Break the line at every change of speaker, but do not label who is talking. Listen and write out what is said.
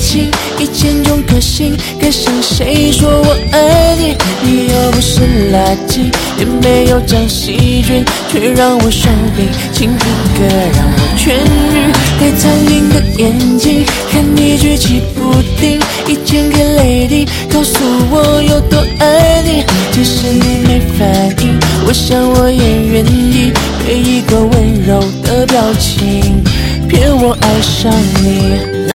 情，一见钟可心，该向谁说我爱你？你又不是垃圾，也没有长细菌，却让我生病，请一个让我痊愈。带苍蝇的眼睛，看你举棋不定，一剑给泪滴，告诉我有多爱你。即使你没反应，我想我也愿意给一个温柔的表情，骗我爱上你。